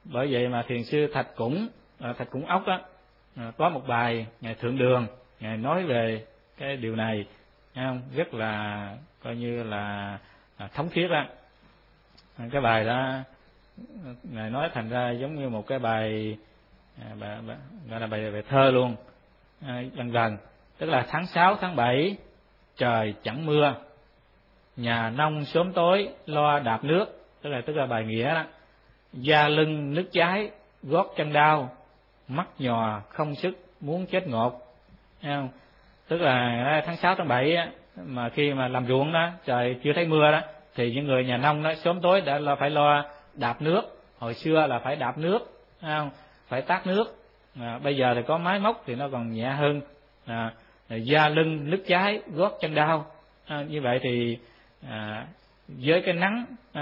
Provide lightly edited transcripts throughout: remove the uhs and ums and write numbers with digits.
Bởi vậy mà thiền sư Thạch Củng Ốc á, có một bài ngài Thượng Đường, ngài nói về cái điều này, thấy không? Rất là coi như là thống thiết á. Cái bài đó ngài nói thành ra giống như một cái bài gọi là bài thơ luôn, gần gần. Tức là tháng 6 tháng 7 trời chẳng mưa, nhà nông sớm tối lo đạp nước, tức là bài nghĩa đó. Da lưng nứt cháy, gót chân đau, mắt nhòa không sức muốn chết ngột, thấy không? Tức là tháng 6 tháng 7 á, mà khi mà làm ruộng đó, trời chưa thấy mưa đó, thì những người nhà nông đó sớm tối đã phải lo đạp nước. Hồi xưa là phải đạp nước, thấy không? Phải tát nước. Bây giờ thì có máy móc thì nó còn nhẹ hơn. Da lưng nứt cháy, gót chân đau. Như vậy thì với cái nắng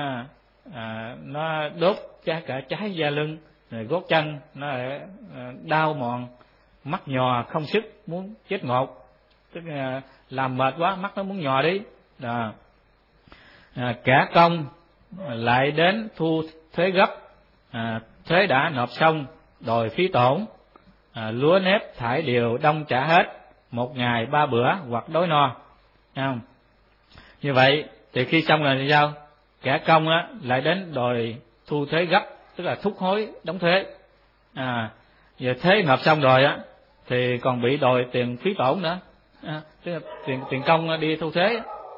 nó đốt cả cháy da lưng, rồi gót chân nó đau mòn, mắt nhòa không sức muốn chết ngột, tức là làm mệt quá mắt nó muốn nhòa đi. Cả công lại đến thu thuế gấp, thuế đã nộp xong đòi phí tổn, lúa nếp thải đều đông trả hết, một ngày 3 bữa hoặc đói no. Không? Như vậy thì khi xong rồi thì sao? Cả công á lại đến đòi thu thuế gấp, tức là thúc hối đóng thuế. Giờ thuế nộp xong rồi á thì còn bị đòi tiền phí tổn nữa, tức là tiền công đi thu thuế.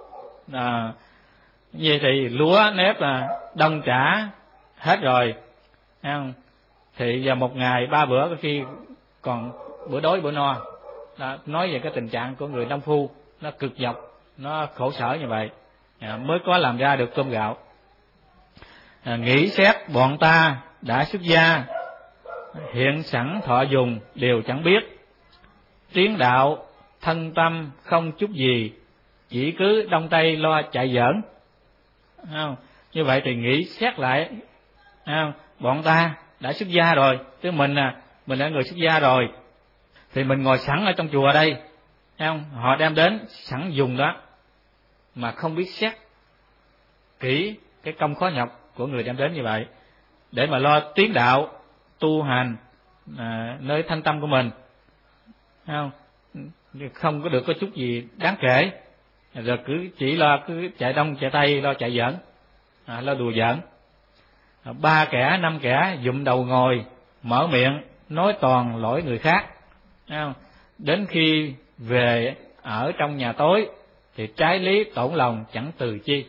Như thì lúa nếp là đông trả hết rồi, thấy không? Thì giờ một ngày 3 bữa, có khi còn bữa đói bữa no. Nói về cái tình trạng của người nông phu, nó cực nhọc, nó khổ sở như vậy, mới có làm ra được cơm gạo. Nghĩ xét bọn ta đã xuất gia, hiện sẵn thọ dùng đều chẳng biết, tiến đạo thân tâm không chút gì, chỉ cứ đông tây lo chạy giỡn. Không? Như vậy thì nghĩ xét lại, không? Bọn ta đã xuất gia rồi, chứ mình đã người xuất gia rồi, thì mình ngồi sẵn ở trong chùa đây, không? Họ đem đến sẵn dùng đó mà không biết xét kỹ cái công khó nhọc của người đem đến như vậy, để mà lo tiến đạo tu hành nơi thanh tâm của mình, không có được có chút gì đáng kể, rồi chỉ lo cứ chạy đông chạy tây, lo chạy giỡn, lo đùa giỡn. 3 kẻ 5 kẻ dụm đầu ngồi, mở miệng nói toàn lỗi người khác. Đến khi về ở trong nhà tối thì trái lý tổn lòng chẳng từ chi.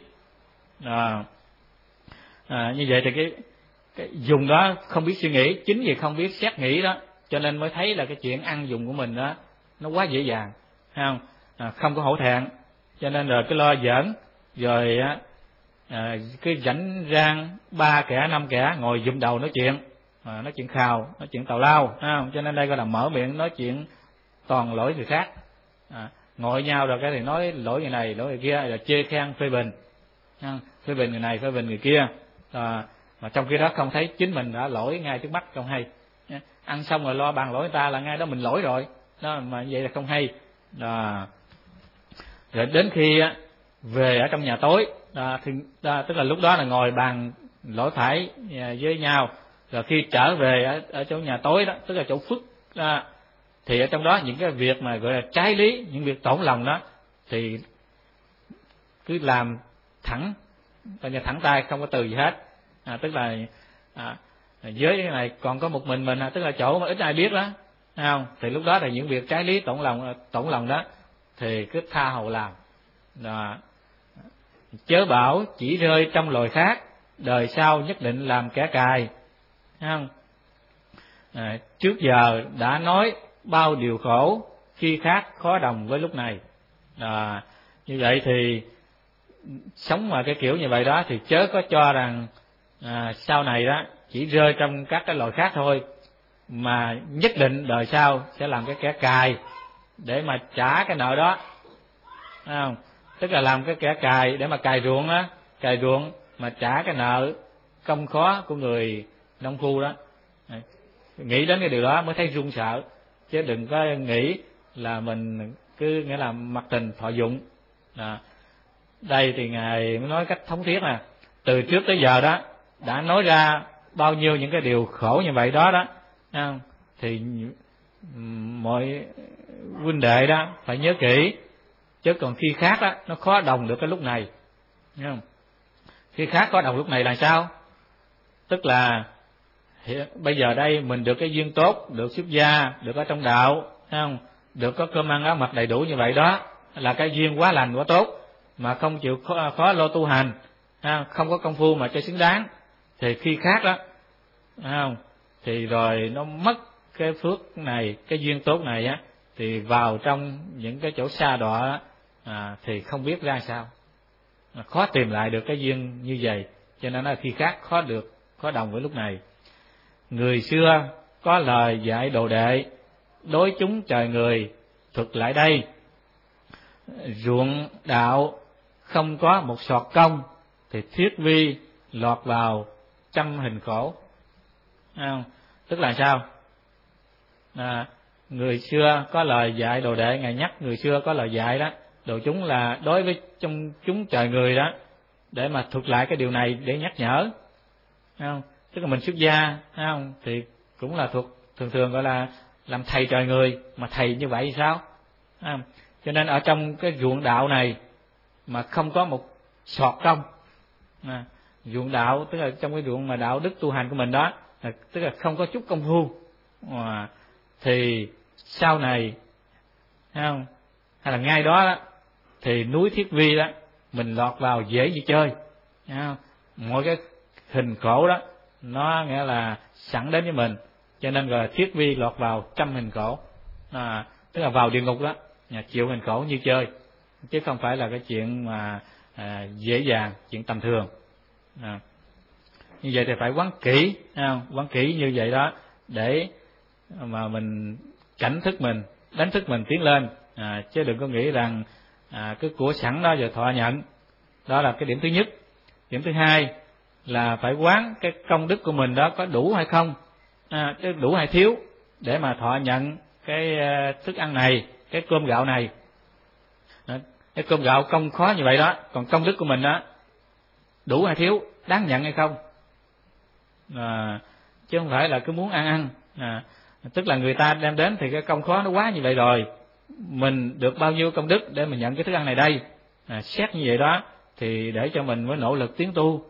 Như vậy thì cái dùng đó không biết suy nghĩ, chính vì không biết xét nghĩ đó, cho nên mới thấy là cái chuyện ăn dùng của mình đó nó quá dễ dàng, không có hổ thẹn, cho nên rồi cái lo giỡn, rồi cái rảnh rang 3 kẻ 5 kẻ ngồi dụm đầu nói chuyện khào, nói chuyện tào lao, cho nên đây gọi là mở miệng nói chuyện toàn lỗi người khác. Ngồi nhau rồi cái thì nói lỗi người này lỗi người kia, rồi chê khen phê bình, phê bình người này phê bình người kia, mà trong khi đó không thấy chính mình đã lỗi ngay trước mắt, không hay. Ăn xong rồi lo bàn lỗi người ta là ngay đó mình lỗi rồi đó, mà vậy là không hay. Rồi đến khi về ở trong nhà tối, tức là lúc đó là ngồi bàn lỗi phải với nhau, rồi khi trở về ở chỗ nhà tối đó, tức là chỗ phước, thì ở trong đó những cái việc mà gọi là trái lý, những việc tổn lòng đó thì cứ làm thẳng, coi như thẳng tay, không có từ gì hết. Tức là với cái này còn có một mình, tức là chỗ mà ít ai biết đó, không? Thì lúc đó là những việc trái lý tổn lòng đó thì cứ tha hồ làm. Chớ bảo chỉ rơi trong loài khác, đời sau nhất định làm kẻ cài, không? Trước giờ đã nói bao điều khổ, khi khác khó đồng với lúc này. Như vậy thì sống mà cái kiểu như vậy đó thì chớ có cho rằng sau này đó chỉ rơi trong các cái loài khác thôi, mà nhất định đời sau sẽ làm cái kẻ cài để mà trả cái nợ đó, không? Tức là làm cái kẻ cài để mà cài ruộng đó, cài ruộng mà trả cái nợ công khó của người nông phu đó. Nghĩ đến cái điều đó mới thấy run sợ, chứ đừng có nghĩ là mình cứ nghĩa là mặc tình thọ dụng. Đây thì ngài mới nói cách thống thiết từ trước tới giờ đó đã nói ra bao nhiêu những cái điều khổ như vậy đó đó, thì mọi huynh đệ đó phải nhớ kỹ, chứ còn khi khác đó nó khó đồng được cái lúc này, nghe không? Khi khác khó đồng lúc này là sao? Tức là bây giờ đây mình được cái duyên tốt, được xuất gia, được ở trong đạo, thấy không? Được có cơm ăn áo mặc đầy đủ như vậy đó là cái duyên quá lành quá tốt, mà không chịu khó lo tu hành, không có công phu mà cho xứng đáng, thì khi khác đó, không, thì rồi nó mất cái phước này, cái duyên tốt này á, thì vào trong những cái chỗ xa đọa thì không biết ra sao, khó tìm lại được cái duyên như vậy, cho nên là khi khác khó đồng với lúc này. Người xưa có lời dạy đồ đệ, đối chúng trời người thuật lại đây: ruộng đạo không có một sọt công, thì thiết vi lọt vào trăm hình khổ. Tức là sao? Người xưa có lời dạy đồ đệ, ngài nhắc người xưa có lời dạy đó, đồ chúng là đối với trong chúng trời người đó, để mà thuật lại cái điều này để nhắc nhở, không? Tức là mình xuất gia, không, thì cũng là thuộc thường gọi là làm thầy trời người, mà thầy như vậy sao? Cho nên ở trong cái ruộng đạo này mà không có một sọt công, ruộng đạo tức là trong cái ruộng mà đạo đức tu hành của mình đó, tức là không có chút công phu, thì sau này, không, hay là ngay đó, thì núi Thiết Vi đó mình lọt vào dễ như chơi, mỗi cái hình khổ đó nó nghĩa là sẵn đến với mình, cho nên gọi là thiết vi lọt vào trăm hình khổ, tức là vào địa ngục đó, chịu hình khổ như chơi, chứ không phải là cái chuyện mà dễ dàng, chuyện tầm thường. Như vậy thì phải quán kỹ, quán kỹ như vậy đó, để mà mình cảnh thức mình, đánh thức mình tiến lên, chứ đừng có nghĩ rằng cái của sẵn đó giờ thọ nhận. Đó là cái điểm thứ nhất. Điểm thứ hai là phải quán cái công đức của mình đó có đủ hay không, cái đủ hay thiếu để mà thọ nhận cái thức ăn này, cái cơm gạo này. Cái cơm gạo công khó như vậy đó, còn công đức của mình đó đủ hay thiếu, đáng nhận hay không, chứ không phải là cứ muốn ăn. Tức là người ta đem đến thì cái công khó nó quá như vậy rồi, mình được bao nhiêu công đức để mình nhận cái thức ăn này đây, xét như vậy đó thì để cho mình mới nỗ lực tiến tu,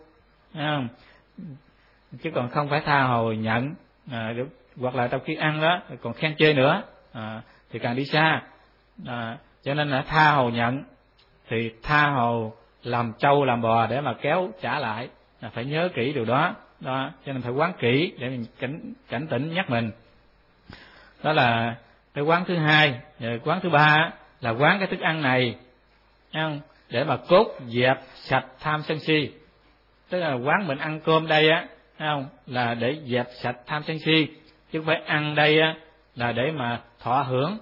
chứ còn không phải tha hồ nhận, hoặc là trong khi ăn đó còn khen chê nữa, thì càng đi xa. Cho nên là tha hồ nhận thì tha hồ làm trâu làm bò để mà kéo trả lại, phải nhớ kỹ điều đó. Cho nên phải quán kỹ để mình cảnh tỉnh nhắc mình. Đó là cái quán thứ hai. Quán thứ ba là quán cái thức ăn này để mà cốt dẹp sạch tham sân si. Tức là quán mình ăn cơm đây á, là để dẹp sạch tham sân si, chứ không phải ăn đây á là để mà thọ hưởng.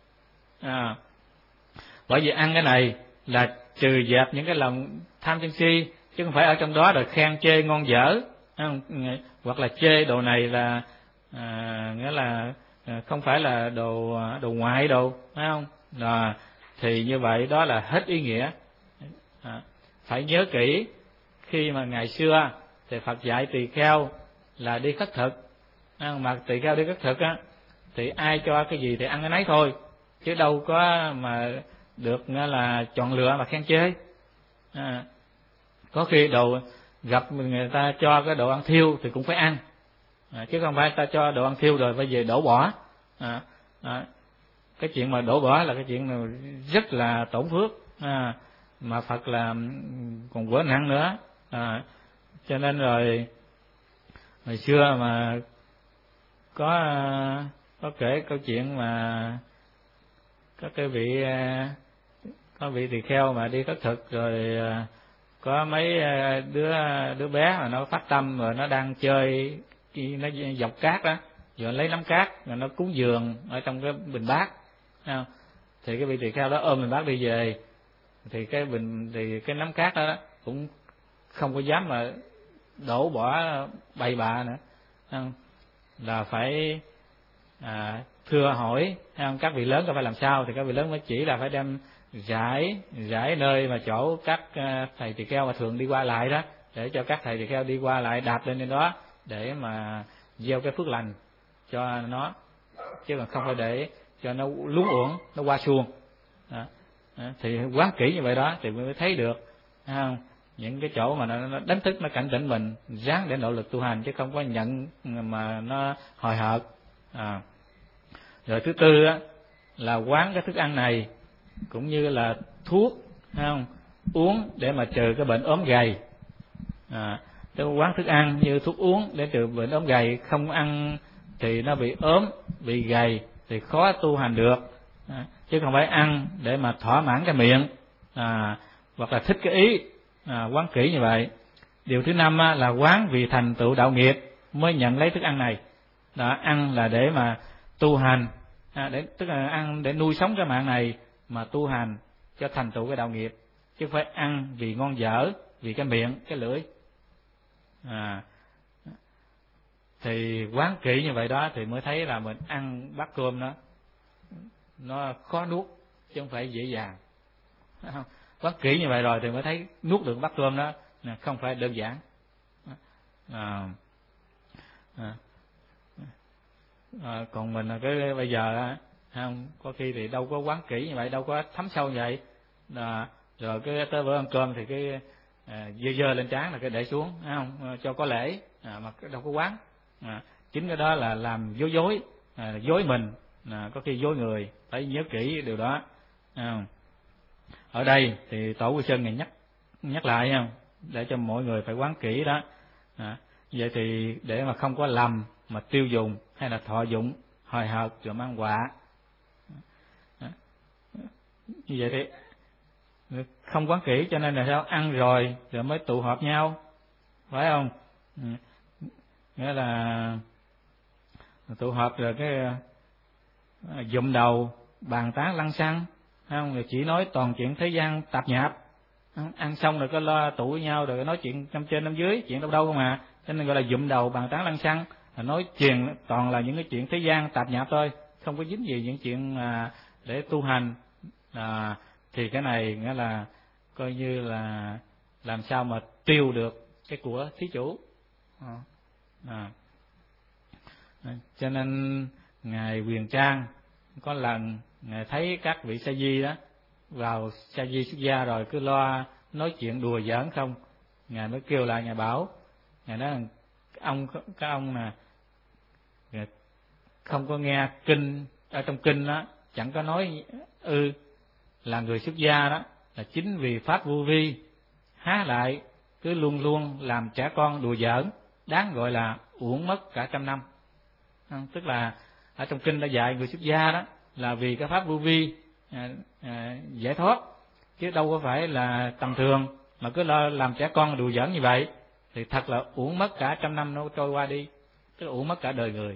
Bởi vì ăn cái này là trừ dẹp những cái lòng tham sân si, chứ không phải ở trong đó rồi khen chê ngon dở, hoặc là chê đồ này là nghĩa là không phải là đồ ngoại đồ, phải không? Thì như vậy đó là hết ý nghĩa. Phải nhớ kỹ, khi mà ngày xưa thì Phật dạy tỳ kheo là đi khất thực, mà tỳ kheo đi khất thực á thì ai cho cái gì thì ăn cái nấy thôi, chứ đâu có mà được là chọn lựa mà khen chê. Có khi gặp người ta cho cái đồ ăn thiêu thì cũng phải ăn, chứ không phải ta cho đồ ăn thiêu rồi phải về đổ bỏ. Cái chuyện mà đổ bỏ là cái chuyện rất là tổn phước, mà Phật là còn quở nặng nữa. Cho nên rồi hồi xưa mà có kể câu chuyện mà có cái vị tỳ kheo mà đi khất thực, rồi có mấy đứa bé mà nó phát tâm, rồi nó đang chơi, nó dọc cát đó, rồi lấy nắm cát rồi nó cúng dường ở trong cái bình bát, thì cái vị tỳ kheo đó ôm bình bát đi về, thì cái nắm cát đó cũng không có dám mà đổ bỏ bậy bạ nữa, là phải thưa hỏi các vị lớn có phải làm sao, thì các vị lớn mới chỉ là phải đem rải nơi mà chỗ các thầy tỳ kheo mà thường đi qua lại đó, để cho các thầy tỳ kheo đi qua lại đạp lên trên đó, để mà gieo cái phước lành cho nó, chứ còn không phải để cho nó luống uổng, nó qua suông. Thì quán kỹ như vậy đó thì mới thấy được, thấy không? Những cái chỗ mà nó đánh thức, nó cảnh tỉnh mình ráng để nỗ lực tu hành, chứ không có nhận mà nó hồi hợt. Rồi thứ tư á, là quán cái thức ăn này cũng như là thuốc, thấy không? Uống để mà trừ cái bệnh ốm gầy. Tôi quán thức ăn như thuốc uống để trừ bệnh ốm gầy, không ăn thì nó bị ốm, bị gầy thì khó tu hành được. Chứ không phải ăn để mà thỏa mãn cái miệng, hoặc là thích cái ý. Quán kỹ như vậy. Điều thứ năm là quán vì thành tựu đạo nghiệp mới nhận lấy thức ăn này. Ăn là để mà tu hành, tức là ăn để nuôi sống cái mạng này mà tu hành cho thành tựu cái đạo nghiệp, chứ không phải ăn vì ngon dở, vì cái miệng, cái lưỡi. Thì quán kỹ như vậy đó thì mới thấy là mình ăn bát cơm đó nó khó nuốt chứ không phải dễ dàng. Quán kỹ như vậy rồi thì mới thấy nuốt được bát cơm đó không phải đơn giản. Còn mình cái bây giờ không có khi thì đâu có quán kỹ như vậy, đâu có thấm sâu như vậy. Rồi cái tới bữa ăn cơm thì cái dơ lên trán là cái để xuống, không cho có lễ, mà đâu có quán. Chính cái đó là làm dối mình, có khi dối người, phải nhớ kỹ điều đó. Ở đây thì Tổ Quy Sơn này nhắc lại không, để cho mọi người phải quán kỹ đó. Vậy thì để mà không có lầm mà tiêu dùng hay là thọ dụng hồi hợt rồi mang họa. Như vậy thì không quán kỹ, cho nên là sao? Ăn rồi mới tụ họp nhau, phải không? Nghĩa là tụ họp rồi cái dụm đầu bàn tán lăng xăng, không? Rồi chỉ nói toàn chuyện thế gian tạp nhạp. Ăn xong rồi có lo tụ với nhau rồi nói chuyện năm trên năm dưới, chuyện đâu đâu không à. Cho nên gọi là dụm đầu bàn tán lăng xăng, nói chuyện toàn là những cái chuyện thế gian tạp nhạp thôi, không có dính gì những chuyện để tu hành. Thì cái này nghĩa là coi như là làm sao mà tiêu được cái của thí chủ. Cho nên ngài Huyền Trang có lần ngài thấy các vị sa di đó vào sa di xuất gia rồi cứ lo nói chuyện đùa giỡn không, ngài mới kêu lại, ngài bảo, ngài nói các ông nè, không có nghe kinh, ở trong kinh đó chẳng có nói là người xuất gia đó là chính vì pháp vô vi, há lại cứ luôn luôn làm trẻ con đùa giỡn, đáng gọi là uổng mất cả trăm năm. Tức là ở trong kinh đã dạy người xuất gia đó là vì cái pháp vô vi giải thoát, chứ đâu có phải là tầm thường mà cứ lo làm trẻ con đùa giỡn như vậy thì thật là uổng mất cả trăm năm nó trôi qua đi, tức là uổng mất cả đời người.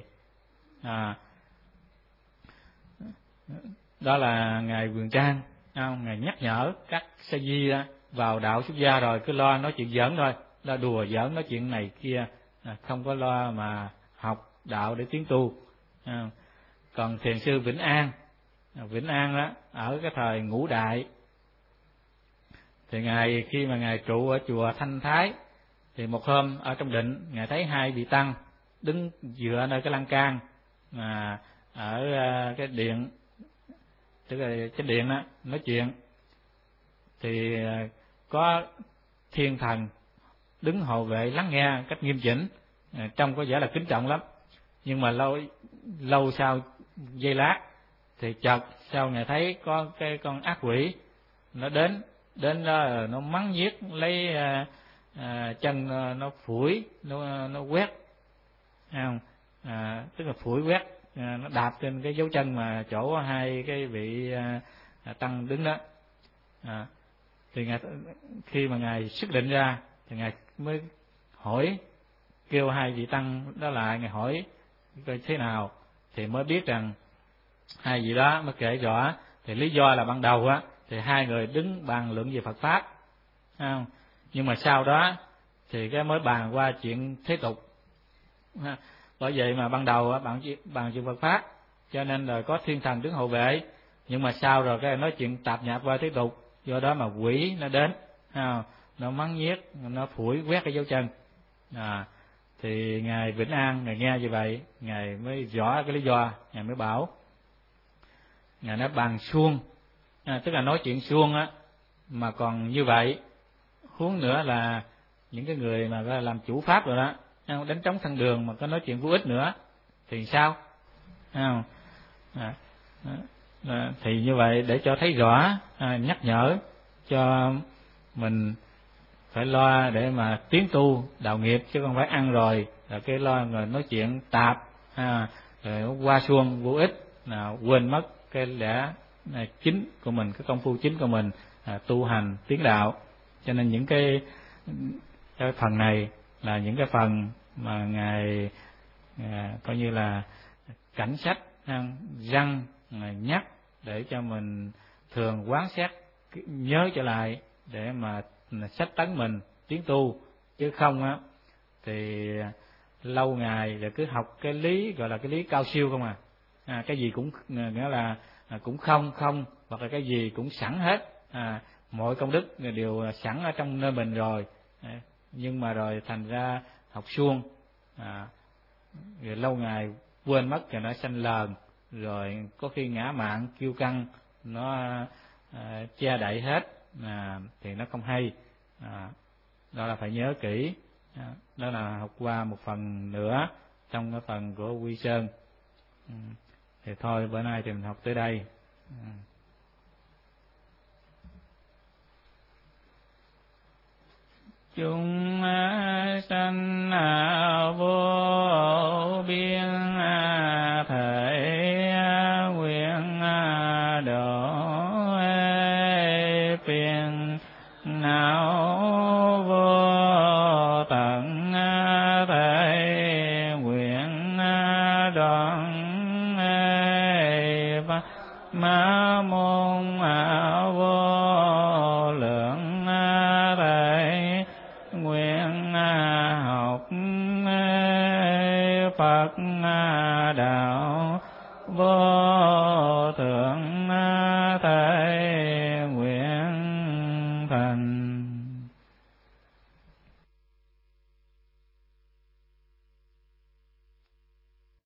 Đó là ngài Huyền Trang, ngài nhắc nhở các sa di vào đạo xuất gia rồi cứ lo nói chuyện giỡn thôi, lo đùa giỡn nói chuyện này kia, không có lo mà học đạo để tiến tu. Còn thiền sư Vĩnh An đó, ở cái thời Ngũ Đại thì ngài khi mà ngài trụ ở chùa Thanh Thái thì một hôm ở trong định ngài thấy hai vị tăng đứng dựa nơi cái lan can mà ở cái điện, tức là cái điện đó nói chuyện, thì có thiên thần đứng hộ vệ lắng nghe cách nghiêm chỉnh, trông có vẻ là kính trọng lắm. Nhưng mà lâu sau giây lát thì chợt sau ngài thấy có cái con ác quỷ nó đến đó, nó mắng nhiếc, lấy chân nó phủi, nó quét, không? Tức là phủi quét, nó đạp trên cái dấu chân mà chỗ hai cái vị tăng đứng đó. Thì ngài, khi mà ngài xuất định ra thì ngài mới hỏi, kêu hai vị tăng đó lại, ngài hỏi coi thế nào, thì mới biết rằng hai vị đó mới kể rõ. Thì lý do là ban đầu thì hai người đứng bàn luận về Phật pháp, không? Nhưng mà sau đó thì cái mới bàn qua chuyện thế tục. Bởi vậy mà ban đầu bàn chuyện Phật pháp, cho nên là có thiên thần đứng hộ vệ, nhưng mà sau rồi cái nói chuyện tạp nhạp qua thế tục, do đó mà quỷ nó đến, nó mắng nhiếc, nó phủi quét cái dấu chân. Thì ngài Vĩnh An ngài nghe như vậy, ngài mới rõ cái lý do, ngài mới bảo, ngài nói bằng suông, tức là nói chuyện suông á mà còn như vậy, huống nữa là những cái người mà làm chủ pháp rồi đó, đánh trống thân đường mà có nói chuyện vô ích nữa thì sao? Không? Thì như vậy để cho thấy rõ, nhắc nhở cho mình phải lo để mà tiến tu đạo nghiệp, chứ không phải ăn rồi là cái lo rồi nói chuyện tạp, rồi qua suông vô ích, quên mất cái lẽ chính của mình, cái công phu chính của mình, tu hành tiến đạo. Cho nên những cái phần này là những cái phần mà ngài coi như là cảnh sách răng nhắc để cho mình thường quán xét, nhớ trở lại để mà sách tấn mình tiến tu, chứ không á thì lâu ngày rồi cứ học cái lý gọi là cái lý cao siêu không cái gì cũng nghĩa là cũng không hoặc là cái gì cũng sẵn hết, mọi công đức đều sẵn ở trong nơi mình rồi, nhưng mà rồi thành ra học suông, rồi lâu ngày quên mất rồi nó sanh lờn, rồi có khi ngã mạn kiêu căng nó che đậy hết, thì nó không hay. Đó là phải nhớ kỹ. Đó là học qua một phần nữa trong cái phần của Quy Sơn. Thì thôi bữa nay thì mình học tới đây. Chúng sanh vô biên thể nguyện độ phiền não vô tận thể nguyện đoạn ma môn vô lượng thể nguyện học Phật đạo vô thượng thể nguyện thành.